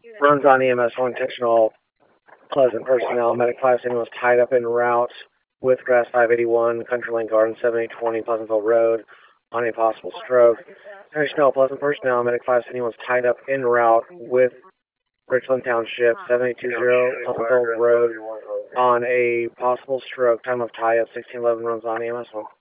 Runs on EMS 1, intentional Pleasant personnel. Medic 570 was tied up en route with Grass 581, CountryLane Garden 7820 Pleasantville Road on a possible stroke. Henry Snell, Pleasant personnel. Medic 570 was tied up en route with Richland Township 7820 Pleasantville Road on a possible stroke. Time of tie-up 1611, runs on EMS 1.